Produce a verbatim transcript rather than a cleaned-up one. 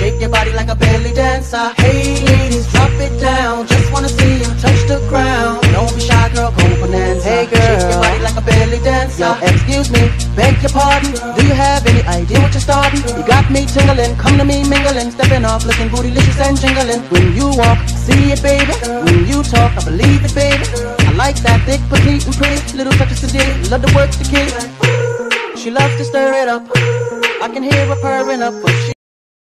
Shake your body like a belly dancer. Hey ladies, drop it down. Just wanna see you touch the ground. Don't be shy, girl, go bonanza. Hey girl, shake your body like a belly dancer. Yo, excuse me, beg your pardon. Do you have any idea what you're starting? You got me tingling, come to me mingling, stepping off, looking bootylicious and jingling. When you walk, see it, baby. When you talk, I believe it, baby. I like that thick, petite, and pretty. Little touches today, love to work the kid. She loves to stir it up. I can hear her purring up, but she